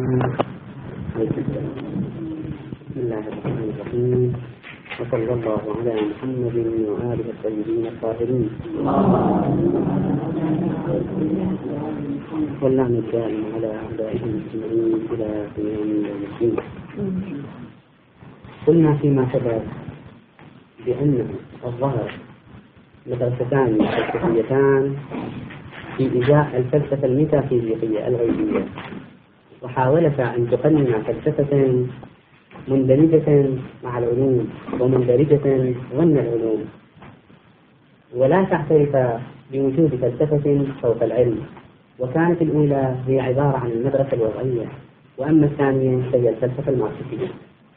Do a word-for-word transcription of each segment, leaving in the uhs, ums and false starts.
بسم الله الرحمن الرحيم، وصلى الله على محمد وآله الطيبين الطاهرين. واللعن الدائم على أعدائهم أجمعين إلى قيام يوم الدين. قلنا فيما سبق بأن الظاهر مدرستان فلسفيتان في إزاء الفلسفة الميتافيزيقية الغيبية، وحاولتا أن تقنن فلسفة مندمجة مع العلوم ومندرجة ضمن العلوم، ولا تعترف بوجود فلسفة فوق العلم. وكانت الأولى هي عبارة عن المدرسة الوضعية، وأما الثانية هي الفلسفة الماركسية.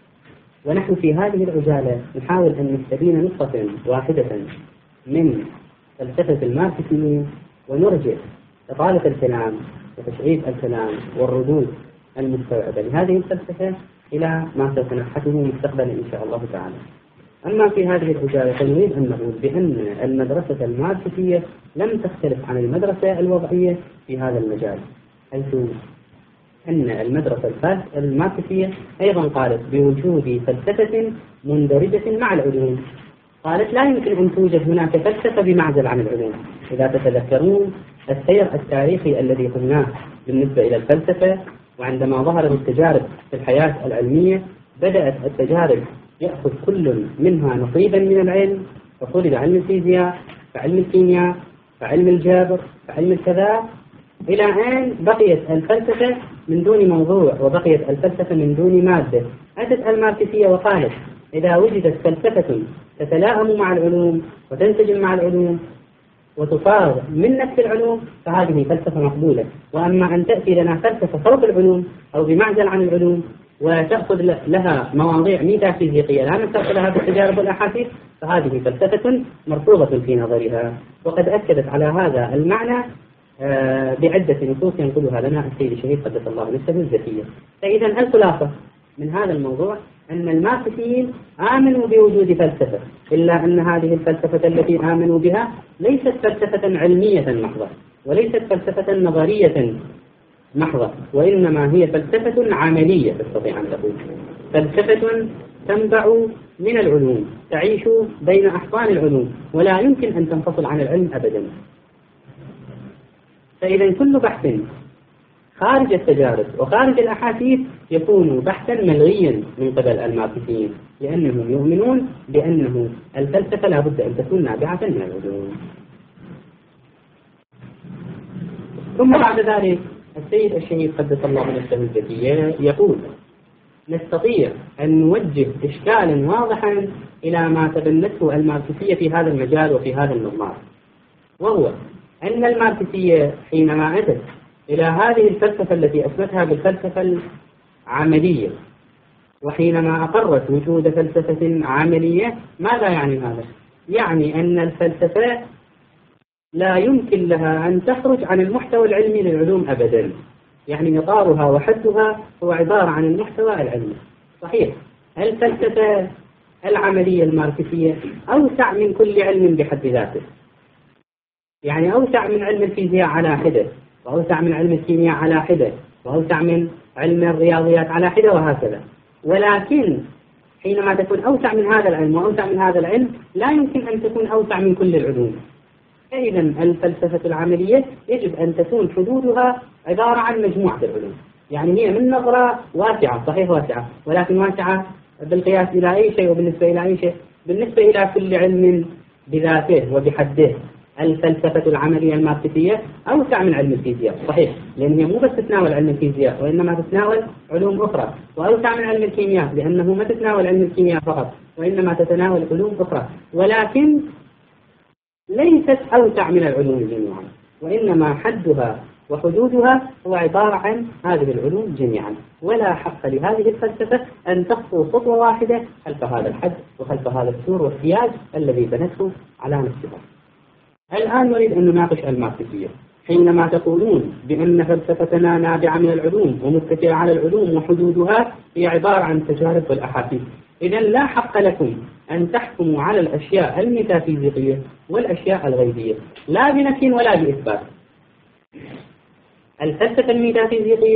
ونحن في هذه العجالة نحاول أن نستبين نقطة واحدة من فلسفة الماركسية، ونرجع إطالة الكلام وتشعيب الكلام والردود المستوعبة لهذه الفلسفة إلى ما سوف نبحثه مستقبلا إن شاء الله تعالى. أما في هذه العجالة فنريد أن نقول بأن المدرسة الماركسية لم تختلف عن المدرسة الوضعية في هذا المجال، حيث أن المدرسة الماركسية أيضا قالت بوجود فلسفة مندرجة مع العلوم. قالت لا يمكن أن توجد هناك فلسفة بمعزل عن العلوم. إذا تتذكرون السير التاريخي الذي قلناه بالنسبة إلى الفلسفة، وعندما ظهرت التجارب في الحياة العلمية بدأت التجارب يأخذ كل منها نصيبا من العلم، ففرض علم الفيزياء، فعلم الكيمياء، فعلم الجبر، فعلم الكذا، إلى أن بقيت الفلسفة من دون موضوع وبقيت الفلسفة من دون مادة. أتت الماركسية وقالت إذا وجدت فلسفة تتلائم مع العلوم وتنسجم مع العلوم وتصاغ من نفس العلوم فهذه فلسفة مقبولة. وأما أن تأتي لنا فلسفة فوق العلوم أو بمعزل عن العلوم وتأخذ لها مواضيع ميتافيزيقية لا نستطيع لها بالتجارب والأحاسيس فهذه فلسفة مرفوضة في نظرها. وقد أكدت على هذا المعنى بعدة نصوص ينقلها لنا السيد الشهيد قدس الله نفسه الزكية. فإذا الخلاصة من هذا الموضوع أن الماركسيين آمنوا بوجود فلسفة، إلا أن هذه الفلسفة التي آمنوا بها ليست فلسفة علمية محضة، وليست فلسفة نظرية محضة، وإنما هي فلسفة عملية تستطيع أن تقول فلسفة تنبع من العلوم، تعيش بين أحضان العلوم، ولا يمكن أن تنفصل عن العلم أبدا. فإذا كل بحث خارج التجارب وخارج الأحاسيس يكون بحثا ملغيا من قبل الماركسيين، لأنهم يؤمنون بأنه الفلسفة لا بد أن تكون نابعة من العلوم. ثم بعد ذلك السيد الشهيد قدس الله نفسه الزكية يقول نستطيع أن نوجه إشكالا واضحا إلى ما تبنته الماركسية في هذا المجال وفي هذا المضمار، وهو أن الماركسية حينما أتت إلى هذه الفلسفة التي أثبتها بالفلسفة العملية، وحينما أقرت وجود فلسفة عملية، ماذا يعني هذا؟ يعني أن الفلسفة لا يمكن لها أن تخرج عن المحتوى العلمي للعلوم أبدا، يعني إطارها وحدها هو عبارة عن المحتوى العلمي. صحيح الفلسفة العملية الماركسية أوسع من كل علم بحد ذاته، يعني أوسع من علم الفيزياء على حدة، وأوسع من علم الكيمياء على حدة، وأوسع من علم الرياضيات على حدة، وهكذا. ولكن حينما تكون أوسع من هذا العلم وأوسع من هذا العلم لا يمكن أن تكون أوسع من كل العلوم. فإذا الفلسفة العملية يجب أن تكون حدودها عبارة عن مجموعة العلوم، يعني هي من نظرة واسعة، صحيح واسعة، ولكن واسعة بالقياس إلى أي شيء وبالنسبة إلى أي شيء، بالنسبة إلى كل علم بذاته وبحده. الفلسفة العملية الماركسية أوسع من علم الفيزياء، صحيح، لأن هي مو بس تتناول علم الفيزياء وإنما تتناول علوم أخرى، وأوسع من علم الكيمياء لأنه ما تتناول علم الكيمياء فقط وإنما تتناول علوم أخرى، ولكن ليست أوسع من العلوم جميعا، وإنما حدها وحدودها هو عبارة عن هذه العلوم جميعا. ولا حق لهذه الفلسفة أن تخطو خطوة واحدة خلف هذا الحد وخلف هذا السور والسياج الذي بنته على نفسها. الآن نريد أن نناقش الماركسية. حينما تقولون بأن فلسفتنا نابعة من العلوم ومتكئة على العلوم وحدودها هي عبارة عن التجارب والأحاسيس، إذن لا حق لكم أن تحكموا على الأشياء الميتافيزيقية والأشياء الغيبية لا بنفي ولا بإثبات. الفلسفة الميتافيزيقية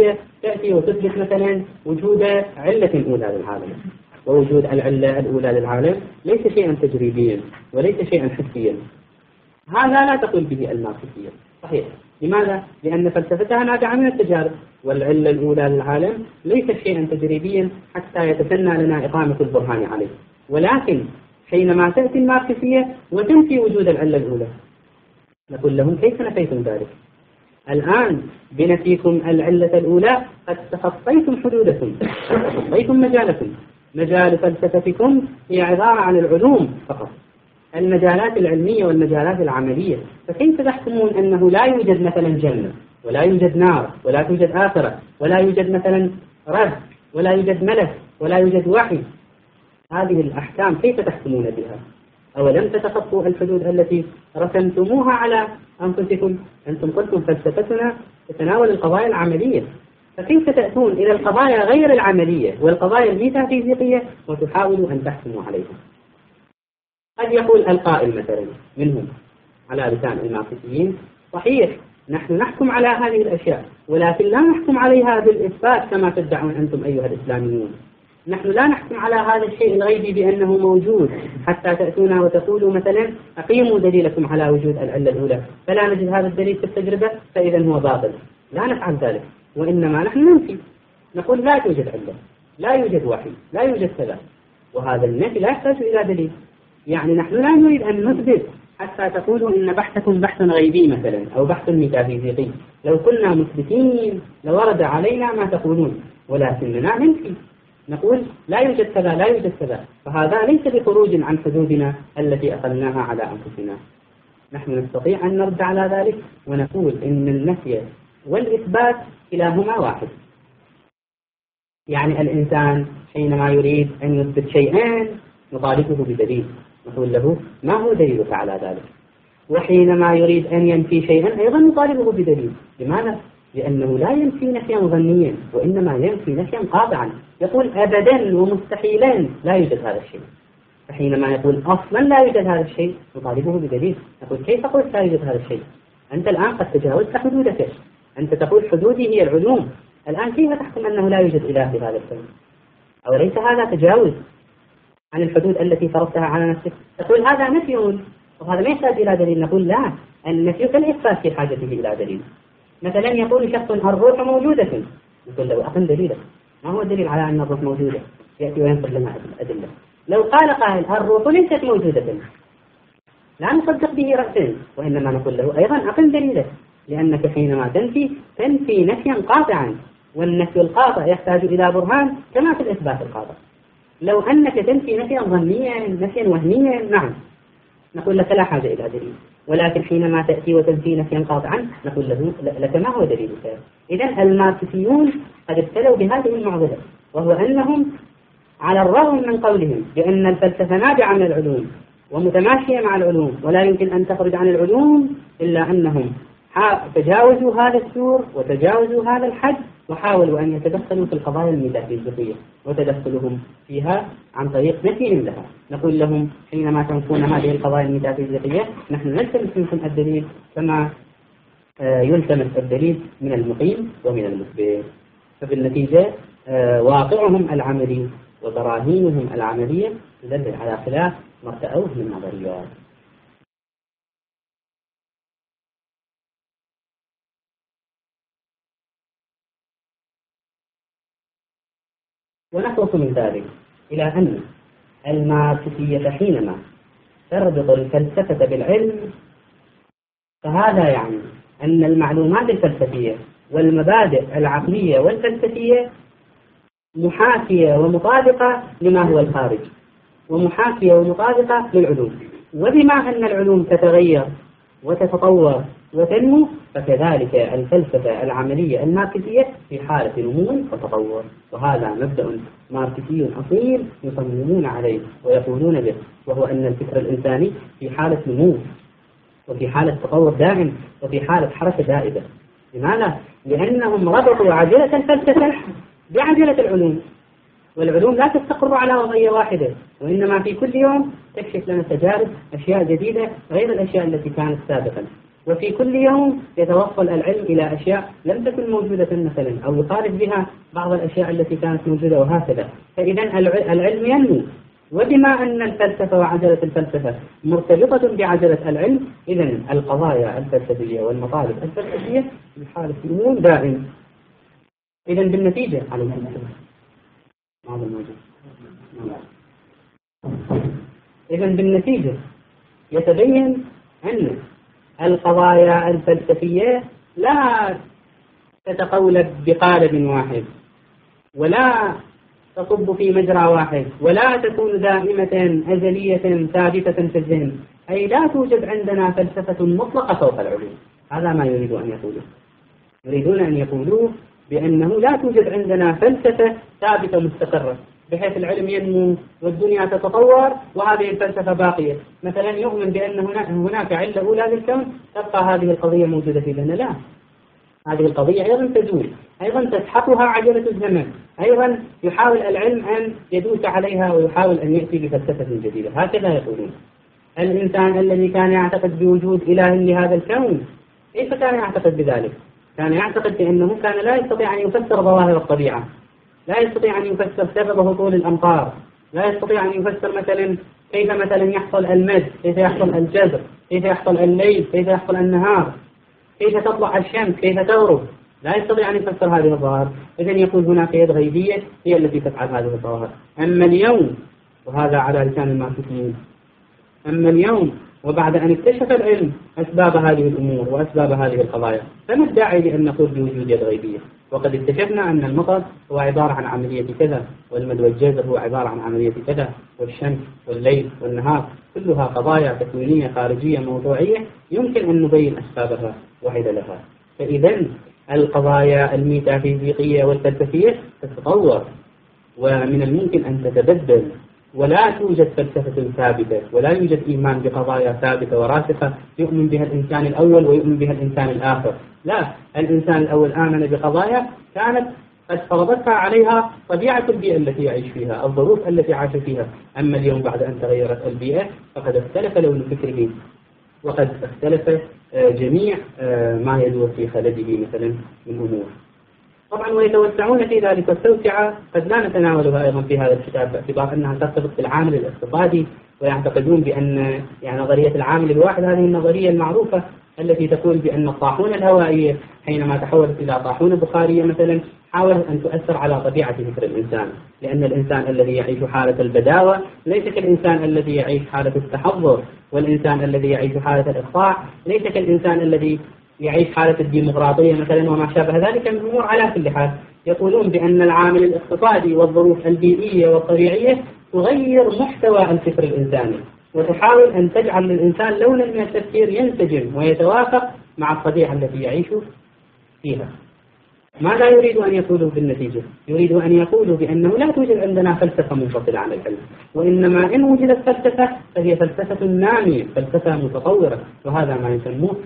تأتي وتثبت مثلا وجود علة أولى للعالم، ووجود العلة الأولى للعالم ليس شيئا تجريبيا وليس شيئا حسيا. هذا لا تقول به الماركسية. صحيح. لماذا؟ لأن فلسفتها نابعة من التجارب، والعلة الأولى للعالم ليست شيئا تجريبيا حتى يتسنى لنا إقامة البرهان عليه. ولكن حينما تأتي الماركسية وتنفي وجود العلة الأولى، نقول لهم كيف نفيتم ذلك؟ الآن بنفيكم العلة الأولى قد تخطيتم حدودكم، تخطيتم مجالكم. مجال فلسفتكم هي عبارة عن العلوم فقط، المجالات العلمية والمجالات العملية. فكيف تحكمون أنه لا يوجد مثلا جنة ولا يوجد نار ولا توجد آخرة ولا يوجد مثلا رب ولا يوجد ملك ولا يوجد وحي؟ هذه الأحكام كيف تحكمون بها؟ أولم تتخطوا الحدود التي رسمتموها على أنفسكم؟ أنتم قلتم فلسفتنا تتناول القضايا العملية، فكيف تأتون إلى القضايا غير العملية والقضايا الميتافيزيقية وتحاولوا أن تحكموا عليها؟ قد يقول القائل مثلا منهم على لسان الماركسيين: صحيح نحن نحكم على هذه الأشياء، ولكن لا نحكم عليها بالإثبات كما تدعون أنتم أيها الإسلاميون. نحن لا نحكم على هذا الشيء الغيبي بأنه موجود حتى تأتونا وتقولوا مثلا أقيموا دليلكم على وجود العلة الأولى، فلا نجد هذا الدليل في التجربة فإذا هو باطل. لا نفعل ذلك، وإنما نحن ننفي، نقول لا توجد علة، لا يوجد وحي، لا يوجد كذا، وهذا النفي لا يحتاج إلى دليل. يعني نحن لا نريد أن نثبت حتى تقولوا إن بحثكم بحث غيبي مثلا أو بحث ميتافيزيقي. لو كنا مثبتين لورد علينا ما تقولون، ولكننا ننفي، نقول لا يوجد كذا لا يوجد كذا. فهذا ليس بخروج عن حدودنا التي أقلناها على أنفسنا. نحن نستطيع أن نرد على ذلك ونقول إن النفي والإثبات كلاهما واحد. يعني الإنسان حينما يريد أن يثبت شيئين نطالبه بدليل، نقول له ما هو دليلك على ذلك؟ وحينما يريد أن ينفي شيئا أيضا نطالبه بدليل. لماذا؟ لأنه لا ينفي نفيا ظنيا، وإنما ينفي نفيا قاطعا، يقول أبدا ومستحيلا لا يوجد هذا الشيء. فحينما يقول أصلا لا يوجد هذا الشيء نطالبه بدليل، نقول كيف قلت لا يوجد هذا الشيء؟ أنت الآن قد تجاوزت حدودك، أنت تقول حدودي هي العلوم، الآن كيف تحكم أنه لا يوجد إله في هذا الكون؟ أو ليس هذا تجاوز عن الحدود التي فرضتها على نفسك؟ تقول هذا نفي وهذا ما يحتاج إلى دليل. نقول لا، النفي كالإثبات في حاجته إلى دليل. مثلا يقول شخص الروح موجودة، نقول له أقم دليلك، ما هو الدليل على أن الروح موجودة؟ يأتي وينقل لنا أدلة. لو قال قائل الروح ليست موجودة، لا نصدق به رأسا، وإنما نقول له أيضا أقم دليلك، لأنك حينما تنفي تنفي نفيا قاطعا، والنفي القاطع يحتاج إلى برهان كما في الإثبات القاطع. لو أنك تنفي نفيا ظنيا نفيا وهميا نعم نقول لك لا حاجة إلى دليل، ولكن حينما تأتي وتنفي نفيا قاطعا نقول له لك ما هو دليلك؟ إذن الماركسيون قد ابتلوا بهذه المعضلة، وهو أنهم على الرغم من قولهم بأن الفلسفة نابعة من العلوم ومتماشية مع العلوم ولا يمكن أن تخرج عن العلوم، إلا أنهم تجاوزوا هذا السور وتجاوزوا هذا الحد وحاولوا أن يتدخلوا في القضايا الميتافيزيقية، وتدخلهم فيها عن طريق نفيهم لها. نقول لهم حينما تنفون هذه القضايا الميتافيزيقية نحن نلتمس منكم الدليل كما يلتمس الدليل من المقيم ومن المثبت. فبالنتيجة واقعهم العملي وبراهينهم العملية تدل على خلاف ما ارتأوه من نظريات. ونخلص من ذلك إلى أن الماركسية حينما تربط الفلسفة بالعلم فهذا يعني أن المعلومات الفلسفية والمبادئ العقلية والفلسفية محاكية ومطابقة لما هو الخارج، ومحاكية ومطابقة للعلوم. وبما أن العلوم تتغير وتتطور وتنمو فكذلك الفلسفة العملية الماركسية في حالة نمو وتطور، وهذا مبدأ ماركسي أصيل يصممون عليه ويقولون به، وهو أن الفكر الإنساني في حالة نمو وفي حالة تطور دائم وفي حالة حركة دائبة. لماذا؟ لأنهم ربطوا عجلة الفلسفة بعجلة العلوم، والعلوم لا تستقر على وضعية واحدة، وإنما في كل يوم تكشف لنا تجارب أشياء جديدة غير الأشياء التي كانت سابقا. وفي كل يوم يتوصل العلم إلى أشياء لم تكن موجودة مثلا، أو يخالف بها بعض الأشياء التي كانت موجودة وهكذا. فإذا العلم ينمو، وبما أن الفلسفة وعجلة الفلسفة مرتبطة بعجلة العلم، إذا القضايا الفلسفية والمطالب الفلسفية بحالة نمو دائم. إذا بالنتيجة على هذا الموجود إذا بالنتيجة يتبين أن القضايا الفلسفية لا تتقولب بقالب واحد، ولا تصب في مجرى واحد، ولا تكون دائمة أزلية ثابتة في الذهن، أي لا توجد عندنا فلسفة مطلقة فوق العلوم. هذا ما يريد أن يقولوا. يريدون أن يقولوا بأنه لا توجد عندنا فلسفة ثابتة مستقرة، بحيث العلم ينمو والدنيا تتطور وهذه الفلسفة باقية. مثلا يؤمن بأن هناك علة أولى للكون، تبقى هذه القضية موجودة في ذهننا. لا، هذه القضية أيضا تزول، أيضا تسحقها عجلة الزمن، أيضا يحاول العلم أن يدوس عليها ويحاول أن يأتي بفلسفة جديدة. هكذا يقولون. الإنسان الذي كان يعتقد بوجود إله لهذا الكون، كيف كان يعتقد بذلك؟ كان يعتقد بأنه كان لا يستطيع أن يفسر ظواهر الطبيعة، لا يستطيع أن يفسر سبب هطول الأمطار، لا يستطيع أن يفسر مثلا كيف مثلا يحصل المد، كيف يحصل الجذر، كيف يحصل الليل، كيف يحصل النهار، كيف تطلع الشمس، كيف تغرب. لا يستطيع أن يفسر هذه الظواهر. إذن يكون هناك يد غيبية هي التي تفعل هذه الظواهر. أما اليوم، وهذا على لسان الماركسيين، أما اليوم وبعد أن اكتشف العلم أسباب هذه الأمور وأسباب هذه القضايا، فما الداعي لأن نقول بوجود يد غيبية؟ وقد اكتشفنا أن المطر هو عبارة عن عملية كذا، والمد والجزر هو عبارة عن عملية كذا، والشمس والليل والنهار كلها قضايا تكوينية خارجية موضوعية يمكن أن نبين أسبابها وعللها. فإذا القضايا الميتافيزيقية والفلسفية تتطور، ومن الممكن أن تتبدل، ولا توجد فلسفة ثابتة، ولا يوجد إيمان بقضايا ثابتة وراسخة يؤمن بها الإنسان الأول ويؤمن بها الإنسان الآخر. لا، الإنسان الأول آمن بقضايا كانت قد فرضتها عليها طبيعة البيئة التي يعيش فيها، الظروف التي عاش فيها. أما اليوم بعد أن تغيرت البيئة فقد اختلف لون فكره، وقد اختلف جميع ما يدور في خلده مثلا من أمور. طبعا ويتوسعون في ذلك التوسعة قد لا نتناولها أيضا في هذا الكتاب، باعتبار أنها ترتبط بالعامل الاقتصادي، ويعتقدون بأن يعني نظرية العامل الواحد هذه النظرية المعروفة التي تقول بأن الطاحونة الهوائية حينما تحولت إلى طاحونة بخارية مثلا حاولت أن تؤثر على طبيعة فكر الإنسان، لأن الإنسان الذي يعيش حالة البداوة ليس كالإنسان الذي يعيش حالة التحضر، والإنسان الذي يعيش حالة الإقطاع ليس كالإنسان الذي يعيش حالة الديمقراطية مثلا وما شابه ذلك من الأمور. على كل حال يقولون بأن العامل الاقتصادي والظروف البيئية والطبيعية تغير محتوى الفكر الإنساني، وتحاول أن تجعل للإنسان لونا من التفكير ينسجم ويتوافق مع الطبيعة التي يعيش فيها. ماذا يريد أن يقولوا بالنتيجة؟ يريد أن يقولوا بأنه لا توجد عندنا فلسفة منفصلة عن العلم، وإنما إن وجدت فلسفة فهي فلسفة نامية، فلسفة متطورة، وهذا ما يسموه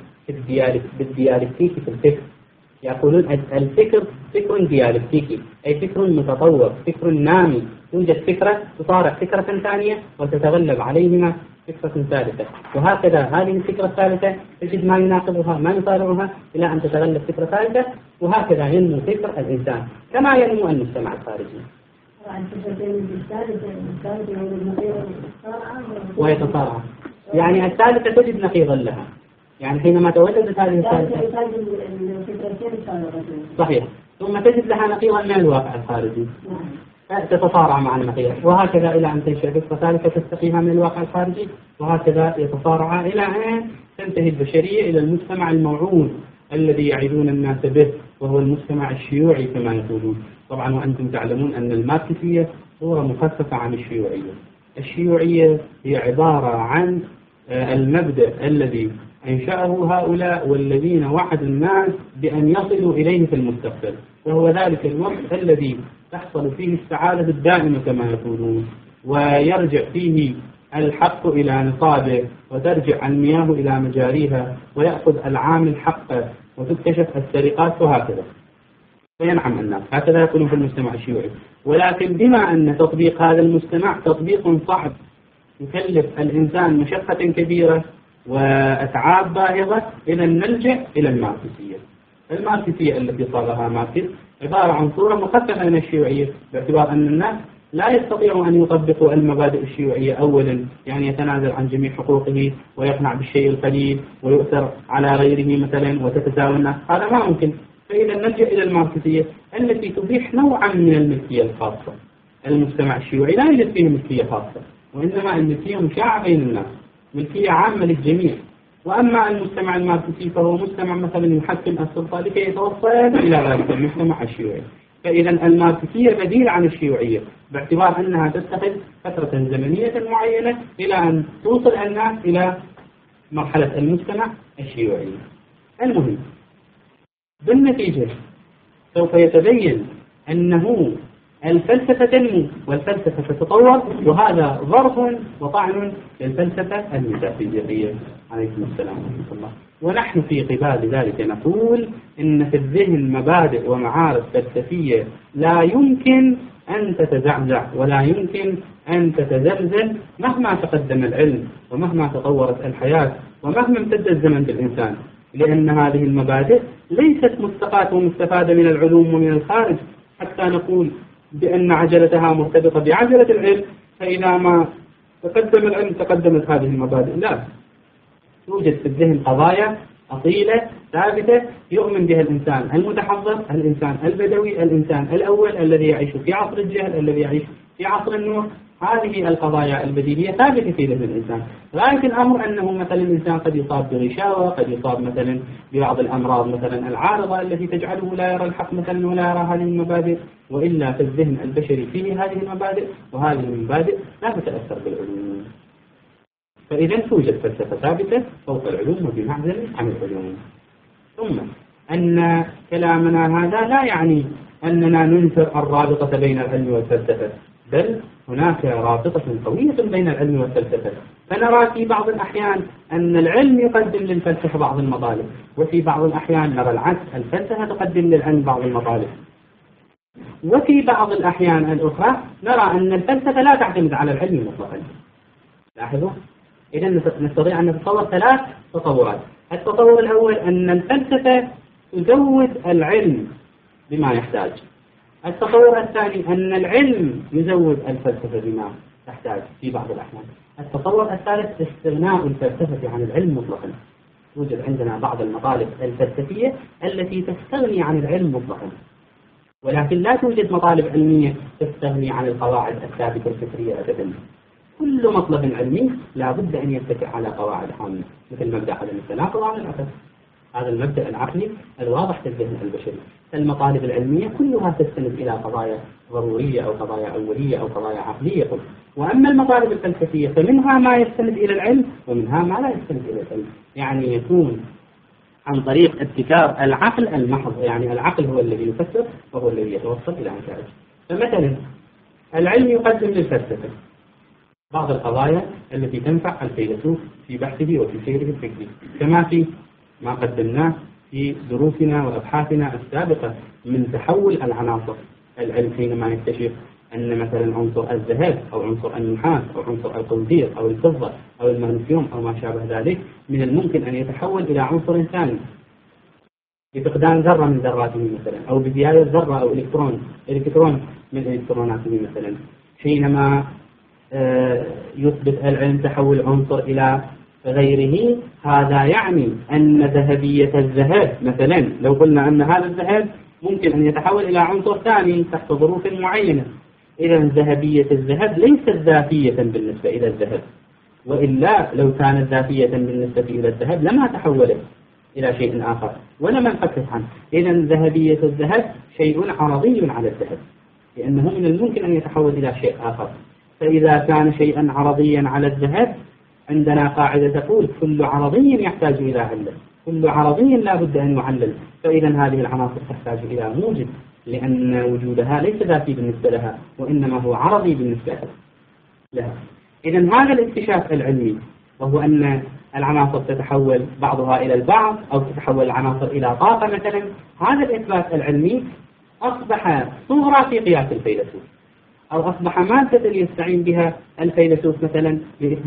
بالديالكتيكي في الفكر. يقولون الفكر فكر ديالكتيكي، أي فكر متطور، فكر نامي. توجد فكرة تصارع فكرة ثانية وتتغلب عليهما فكرة ثالثة، وهكذا هذه الفكرة الثالثة تجد ما يناقضها ما يصارعها إلى أن تتغلب فكرة ثالثة، وهكذا ينمو فكر الإنسان كما ينمو المجتمع الخارجي ويتصارع. يعني الثالثة تجد نقيضا لها، يعني حينما تولدت هذه الثالثة صحيح ثم تجد لها نقيضا من الواقع الخارجي تتصارع مع النقيض، وهكذا إلى أن تنشأ فكرة ثالثة تستقيها من الواقع الخارجي، وهكذا يتصارع إلى أن تنتهي البشرية إلى المجتمع الموعود الذي يعيدون الناس به، وهو المجتمع الشيوعي كما يقولون. طبعا وأنتم تعلمون أن الماركسية صورة مخففة عن الشيوعية. الشيوعية هي عبارة عن المبدأ الذي أنشأه هؤلاء والذين وعدوا الناس بأن يصلوا إليه في المستقبل، وهو ذلك الوقت الذي تحصل فيه السعادة الدائمة كما يقولون، ويرجع فيه الحق إلى نصابه، وترجع المياه إلى مجاريها، ويأخذ العامل حقه، وتكتشف السرقات، وهكذا وينعم الناس. هكذا يقولون في المجتمع الشيوعي. ولكن بما أن تطبيق هذا المجتمع تطبيق صعب يكلف الإنسان مشقة كبيرة، وأتعاب باهظة إلى نلجأ إلى الماركسية. الماركسية التي صاغها ماركس عبارة عن صورة مخففة من الشيوعية، باعتبار أن الناس لا يستطيعوا أن يطبقوا المبادئ الشيوعية أولا، يعني يتنازل عن جميع حقوقه ويقنع بالشيء القليل ويؤثر على غيره مثلا وتتساوى الناس، هذا ما ممكن. فإذا نلجأ إلى الماركسية التي تبيح نوعا من الملكية الخاصة. المجتمع الشيوعي لا يوجد فيه ملكية خاصة، وإنما الملكية مشاعة بين الناس، ملكية عامة للجميع. وأما المجتمع الماركسي فهو مجتمع مثلا يحكم السلطة لكي يتوصل إلى ذلك المجتمع الشيوعي. فإذا الماركسية بديل عن الشيوعية، باعتبار أنها تتخذ فترة زمنية معينة إلى أن توصل الناس إلى مرحلة المجتمع الشيوعي. المهم بالنتيجة سوف يتبين أنه الفلسفة تنمو والفلسفة تتطور، وهذا ضرب وطعن للفلسفة الميتافيزيقية عليكم السلام ورحمة الله. ونحن في قبال ذلك نقول إن في الذهن مبادئ ومعارف فلسفية لا يمكن أن تتزعزع ولا يمكن أن تتزلزل مهما تقدم العلم ومهما تطورت الحياة ومهما امتد الزمن بالإنسان، لأن هذه المبادئ ليست مستقاة ومستفادة من العلوم ومن الخارج حتى نقول بأن عجلتها مرتبطة بعجلة العلم، فإذا ما تقدم العلم تقدمت هذه المبادئ. لا، توجد في الذهن قضايا أصيلة ثابتة يؤمن بها الإنسان المتحضر، الإنسان البدوي، الإنسان الأول الذي يعيش في عصر الجهل، الذي يعيش في عصر النور. هذه القضايا البديهية ثابتة في ذهن الإنسان. غاية الأمر أنه مثلا الإنسان قد يصاب بغشاوة، قد يصاب مثلا ببعض الأمراض مثلا العارضة التي تجعله لا يرى الحق مثلا ولا يرى هذه المبادئ، وإلا في الذهن البشري فيه هذه المبادئ، وهذه المبادئ لا تتأثر بالعلوم. فإذا توجد فلسفة ثابتة فوق العلوم وبمعزل عن العلوم. ثم أن كلامنا هذا لا يعني أننا ننكر الرابطة بين العلم والفلسفة، بل هناك رابطة قوية بين العلم والفلسفة. فنرى في بعض الأحيان أن العلم يقدم للفلسفة بعض المطالب، وفي بعض الأحيان نرى العكس، الفلسفة تقدم للعلم بعض المطالب. وفي بعض الأحيان الأخرى نرى أن الفلسفة لا تعتمد على العلم مطلقا. لاحظوا، إذا نستطيع أن نتصور ثلاث تطورات. التطور الأول أن الفلسفة تزود العلم بما يحتاج. التطور الثاني أن العلم يزود الفلسفة بما تحتاج في بعض الأحيان. التطور الثالث استغناء الفلسفة عن العلم مطلقا. توجد عندنا بعض المطالب الفلسفية التي تستغني عن العلم مطلقا، ولكن لا توجد مطالب علمية تستغني عن القواعد الثابتة الفكرية أبدا. كل مطلب علمي لا بد أن يتكئ على قواعد عامة، مثل مبدأ عدم التناقض عن الأساس. هذا المبدأ العقلي الواضح في الذهن البشري. المطالب العلمية كلها تستند إلى قضايا ضرورية أو قضايا أولية أو قضايا عقلية. وأما المطالب الفلسفية فمنها ما يستند إلى العلم ومنها ما لا يستند إلى العلم، يعني يكون عن طريق ابتكار العقل المحض، يعني العقل هو الذي يفسر وهو الذي يتوصل إلى نتائج. فمثلا العلم يقدم للفلسفة بعض القضايا التي تنفع الفيلسوف في بحثه وفي سيره الفكري، كما في ما قدمناه في دروسنا وأبحاثنا السابقة من تحول العناصر. العلم حينما يكتشف أن مثلا عنصر الذهب أو عنصر النحاس أو عنصر القندير أو الفضة أو المغنيسيوم أو ما شابه ذلك من الممكن أن يتحول إلى عنصر ثاني بفقدان ذرة من ذراته مثلا، أو بزيادة ذرة أو إلكترون إلكترون من إلكتروناته مثلا. حينما يثبت العلم تحول عنصر إلى غيره، هذا يعني أن ذهبية الذهب مثلا، لو قلنا أن هذا الذهب ممكن أن يتحول إلى عنصر ثاني تحت ظروف معينة، إذا ذهبية الذهب ليست ذاتية بالنسبة إلى الذهب، وإلا لو كانت ذاتية بالنسبة إلى الذهب لما تحولت إلى شيء آخر ولما انفكت عنه. إذا ذهبية الذهب شيء عرضي على الذهب، لأنه من الممكن أن يتحول إلى شيء آخر. فإذا كان شيئا عرضيا على الذهب، عندنا قاعدة تقول كل عرضي يحتاج إلى علة، كل عرضي لا بد أن يعلل. فإذا هذه العناصر تحتاج إلى موجب، لأن وجودها ليس ذاتي بالنسبة لها وإنما هو عرضي بالنسبة لها. إذا هذا الاكتشاف العلمي، وهو أن العناصر تتحول بعضها إلى البعض أو تتحول العناصر إلى طاقة مثلا، هذا الإثبات العلمي أصبح صورة في قياس الفيلسوف، أو أصبح مادة يستعين بها الفيلسوف مثلا لإثبات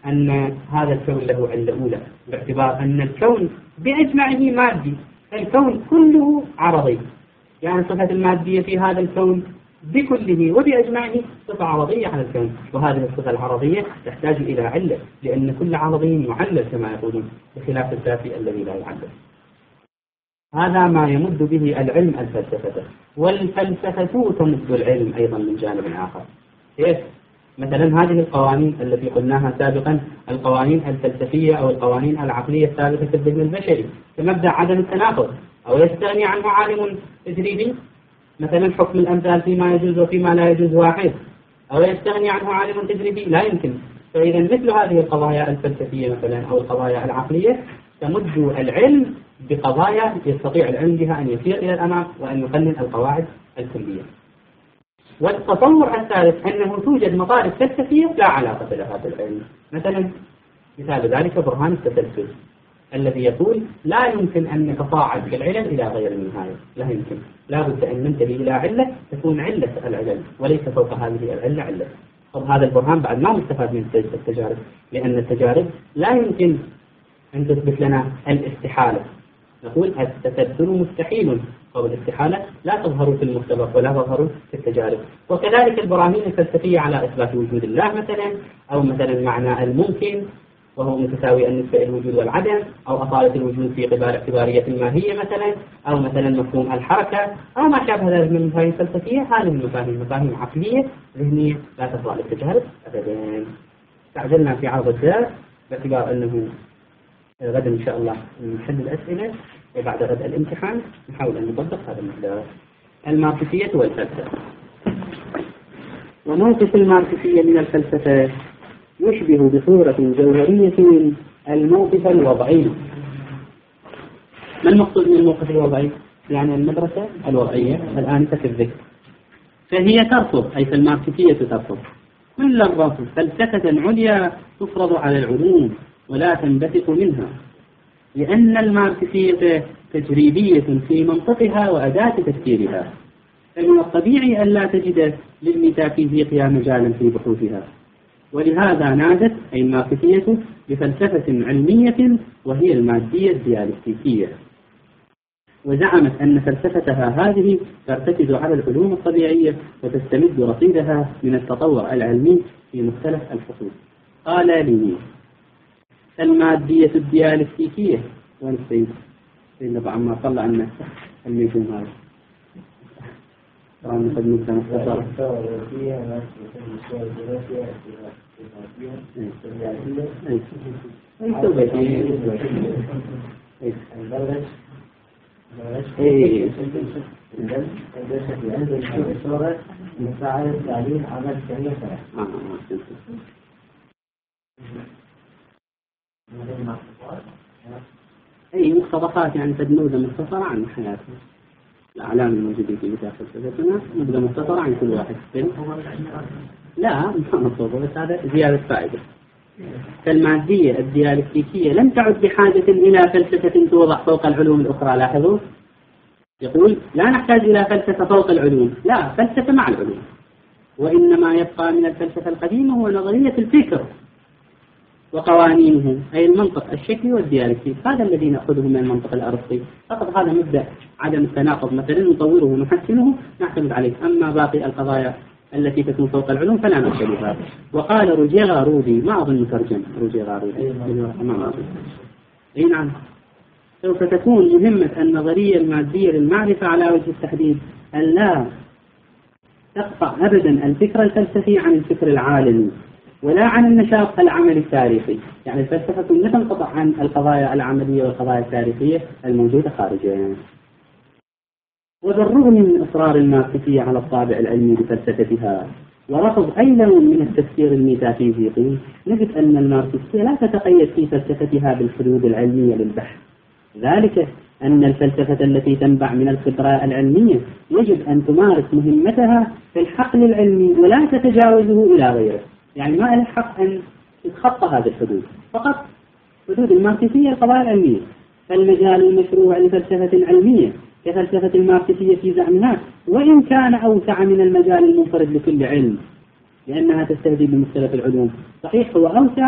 أن هذا الكون له علة أولى، باعتبار أن الكون بأجمعه مادي، الكون كله عرضي، يعني صفة المادية في هذا الكون بكله وبأجمعه صفة عرضية على الكون، وهذه الصفة العرضية تحتاج إلى علة، لأن كل عرضي معلل كما يقولون، بخلاف الذاتي الذي لا يعلل. هذا ما يمد به العلم الفلسفة، والفلسفة تمد العلم أيضا من جانب آخر. كيف؟ مثلا هذه القوانين التي قلناها سابقا، القوانين الفلسفية أو القوانين العقلية الثابتة في الذهن البشري، كمبدأ عدم التناقض، أو يستغني عنه عالم تجريبي، مثلا حكم الأمثال فيما يجوز وفيما لا يجوز واحد، أو يستغني عنه عالم تجريبي، لا يمكن. فإذا مثل هذه القضايا الفلسفية مثلا أو القضايا العقلية تمد العلم بقضايا يستطيع العلم بها أن يسير إلى الأمام وأن يقنن القواعد الكلية. والتصور الثالث أنه توجد مطالب فلسفية لا علاقة لهذا العلم، مثلا مثال ذلك برهان التسلسل الذي يقول لا يمكن أن نتصاعد بالعلل إلى غير النهاية، لا يمكن، لا بد أن ننتهي إلى علة تكون علة العلل وليس فوق هذه العلة علة. طب هذا البرهان بعد ما مستفاد من التجارب، لأن التجارب لا يمكن أن تثبت لنا الاستحالة، نقول التسلسل مستحيل، أو الاستحالة لا تظهر في المختبر ولا تظهر في التجارب. وكذلك البراهين الفلسفية على إثبات وجود الله مثلا، أو مثلا معنى الممكن وهو متساوي النسبة الوجود والعدم، أو أصالة الوجود في قبال اعتبارية الماهية مثلا، أو مثلا مفهوم الحركة، أو ما شابه ذلك من المفاهيم الفلسفية. هذه المفاهيم مفاهيم عقلية ذهنية لا تخضع للتجارب أبدا. تعجلنا في عرض الدرس باعتبار أنه غدا إن شاء الله نحل الأسئلة، وبعد غد الامتحان نحاول أن نطبق هذا المقدار. الماركسية والفلسفة. وموقف الماركسية من الفلسفة يشبه بصورة جوهرية الموقف الوضعي. ما المقصود من الموقف الوضعي؟ يعني المدرسة الوضعية الآنفة في الذكر، فهي ترفض، أي فالماركسية ترفض كل الرفض فلسفة عليا تفرض على العلوم ولا تنبثق منها، لأن الماركسية تجريبية في منطقها وأداة تفكيرها، فمن الطبيعي أن لا تجد للميتافيزيقيا مجالا في بحوثها. ولهذا نادت أي الماركسية بفلسفة علمية وهي المادية الديالكتيكية، وزعمت أن فلسفتها هذه ترتكز على العلوم الطبيعية وتستمد رصيدها من التطور العلمي في مختلف الفصول. قال لي المادية الديالكتيكية، وين السيد؟ سيدنا أبو عمار طلع عنا الميزون هذا طبعا قد نبدأ مختصرة. ايه مساعدة تعليم عمل سريع. اي مقتضفات يعني تدنوذة مختصرة عن حياتنا، الأعلام الموجودة في كتاب فلسفتنا نبذة مختصرة عن كل واحد. لا مش مطلوب، بس هذا زيادة فائدة. فالمادية الديالكتيكية لم تعد بحاجة إلى فلسفة توضع فوق العلوم الأخرى. لاحظوا يقول لا نحتاج إلى فلسفة فوق العلوم، لا، فلسفة مع العلوم. وإنما يبقى من الفلسفة القديمة هو نظرية الفكر وقوانينه، أي المنطق الشكلي والديالكتيك، هذا الذي نأخذه من المنطق الأرسطي فقط. هذا مبدأ عدم التناقض مثلا نطوره ونحسنه نعتمد عليه، أما باقي القضايا التي تكون فوق العلوم فلا نقبلها. وقال روجيغا رودي، ما أظن مترجم روجيغا رودي، أي نعم، سوف تكون مهمة النظرية المادية للمعرفة على وجه التحديد أن لا تقطع أبدا الفكر الفلسفي عن الفكر العالمي ولا عن النشاط العملي التاريخي. يعني الفلسفة لا تنقطع عن القضايا العملية والقضايا التاريخية الموجودة خارجها. وبالرغم من إصرار الماركسية على الطابع العلمي لفلسفتها ورفض أي لون من التفكير الميتافيزيقي، نجد أن الماركسية لا تتقيد في فلسفتها بالحدود العلمية للبحث، ذلك أن الفلسفة التي تنبع من الخبرة العلمية يجب أن تمارس مهمتها في الحقل العلمي ولا تتجاوزه إلى غيره. يعني ما له حق أن تتخطى هذه الحدود، فقط حدود الماركسية القضايا العلمية. فالمجال المشروع لفلسفة علمية كفلسفة الماركسية في زعمها وإن كان أوسع من المجال المنفرد لكل علم، لأنها تستهدف بمختلف العلوم. صحيح هو أوسع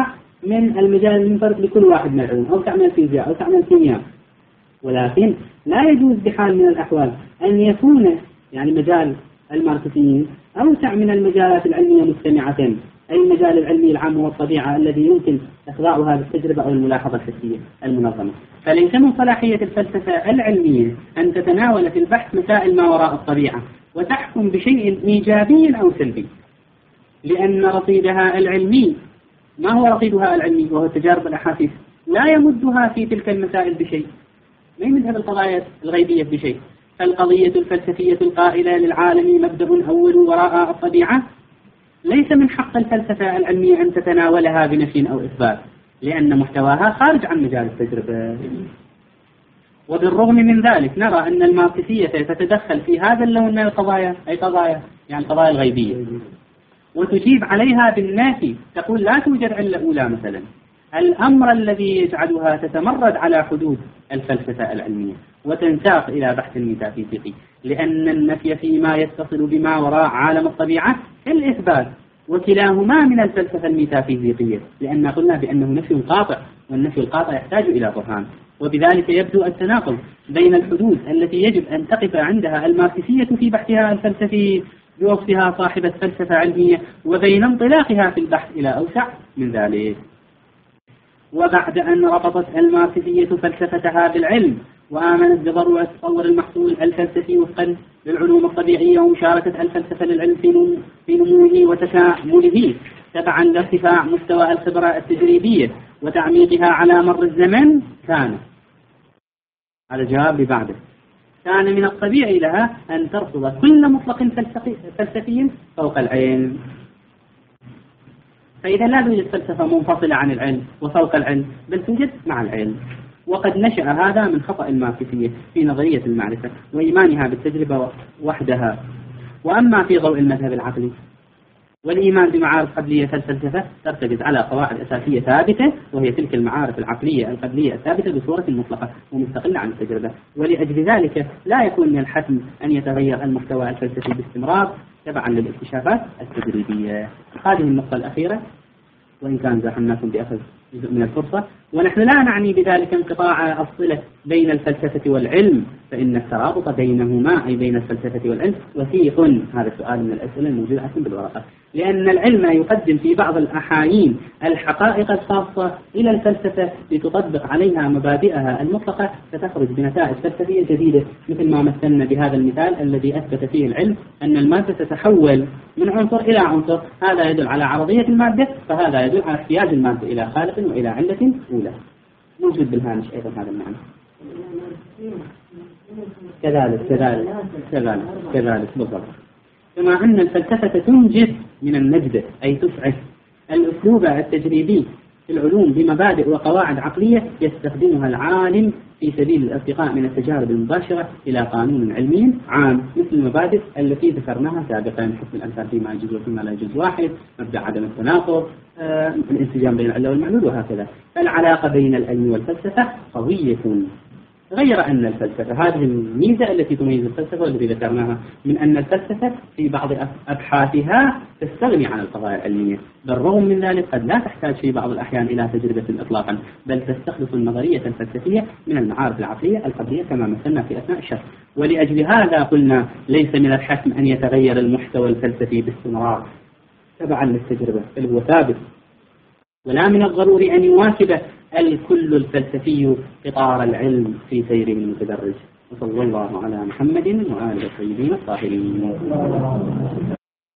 من المجال المنفرد لكل واحد من العلوم، أو تعمل فيزياء أو تعمل كيمياء. ولكن لا يجوز بحال من الأحوال أن يكون يعني مجال الماركسيين أوسع من المجالات العلمية مجتمعة، أي المجال العلمي العام والطبيعة الذي يمكن إخضاعها بالتجربة أو الملاحظة الحسية المنظمة. فليس من صلاحية الفلسفة العلمية أن تتناول في البحث مسائل ما وراء الطبيعة وتحكم بشيء إيجابي أو سلبي، لأن رصيدها العلمي ما هو رصيدها العلمي وهو تجارب الأحاسيس لا يمدها في تلك المسائل بشيء، ما يمدها بالقضايا الغيبية بشيء. فالقضية الفلسفية القائلة للعالم مبدأ أول وراء الطبيعة ليس من حق الفلسفة العلمية أن تتناولها بنفي أو إثبات، لأن محتواها خارج عن مجال التجربة. وبالرغم من ذلك نرى أن الماركسية تتدخل في هذا اللون من القضايا، أي قضايا يعني القضايا الغيبية، وتجيب عليها بالنافي، تقول لا توجد علة أولى مثلا، الأمر الذي يجعلها تتمرد على حدود الفلسفة العلمية وتنساق إلى بحث ميتافيزيقي، لأن النفي فيما يتصل بما وراء عالم الطبيعة كالإثبات، وكلاهما من الفلسفة الميتافيزيقية، لأن قلنا بأنه نفي قاطع، والنفي القاطع يحتاج إلى برهان. وبذلك يبدو التناقض بين الحدود التي يجب أن تقف عندها الماركسية في بحثها الفلسفي بوصفها صاحبة فلسفة علمية، وبين انطلاقها في البحث إلى أوسع من ذلك. وبعد أن ربطت الماركسية فلسفتها بالعلم وآمنت بضرورة تصور المحصول الفلسفي وفقا للعلوم الطبيعية ومشاركة الفلسفة للعلم في نموه وتكامله تبعا لارتفاع مستوى الخبرة التجريبية وتعميقها على مر الزمن، كان على الجواب بعده كان من الطبيعي لها أن ترفض كل مطلق فلسفي فوق العلم. فإذا لا توجد فلسفة منفصلة عن العلم وفوق العلم، بل توجد مع العلم. وقد نشأ هذا من خطأ الماركسية في نظرية المعرفة وإيمانها بالتجربة وحدها. وأما في ضوء المذهب العقلي والإيمان بمعارف قبلية فالفلسفة ترتكز على قواعد أساسية ثابتة، وهي تلك المعارف العقلية القبلية الثابتة بصورة مطلقة ومستقلة عن التجربة. ولأجل ذلك لا يكون من الحتم أن يتغير المحتوى الفلسفي باستمرار تبعا للاكتشافات التجريبية. هذه النقطة الأخيرة، وإن كان زاحمناكم بأخذ جزء من الفرصة، ونحن لا نعني بذلك انقطاع الصلة بين الفلسفة والعلم، فإن الترابط بينهما أي بين الفلسفة والعلم وثيق. هذا السؤال من الأسئلة الموجودة بالورقة، لأن العلم يقدم في بعض الأحايين الحقائق الخاصة إلى الفلسفة لتطبق عليها مبادئها المطلقة، فتخرج بنتائج فلسفية جديدة، مثل ما مثلنا بهذا المثال الذي أثبت فيه العلم أن المادة تتحول من عنصر إلى عنصر. هذا يدل على عرضية المادة، فهذا يدل على احتياج المادة إلى خالق وإلى علة أولى. موجود بالهامش أيضا هذا المعنى. كذلك كذلك كذلك كذلك بالضبط. كما أن الفلسفة تنجز من النجدة أي تسعف الأسلوب التجريبي في العلوم بمبادئ وقواعد عقلية يستخدمها العالم في سبيل الارتقاء من التجارب المباشرة إلى قانون علمي عام، مثل المبادئ التي ذكرناها سابقا، حكم الأمثال فيما يجوز وفيما لا يجوز واحد، مبدأ عدم التناقض، آه، الانسجام بين العلة والمعلول، وهكذا. فالعلاقة بين العلم والفلسفة قوية، غير أن الفلسفة، هذه الميزة التي تميز الفلسفة والتي ذكرناها، من أن الفلسفة في بعض أبحاثها تستغني عن القضايا العلمية. بالرغم من ذلك قد لا تحتاج في بعض الأحيان إلى تجربة إطلاقا، بل تستخلص النظرية الفلسفية من المعارف العقلية القبلية كما مثلنا في أثناء الشرح. ولأجل هذا قلنا ليس من الحتم أن يتغير المحتوى الفلسفي باستمرار تبعا للتجربة، بل هو ثابت، ولا من الضروري أن يواكب الكل الفلسفي قطار العلم في سيره المتدرج. وصلى الله على محمد وآله الطيبين الطاهرين.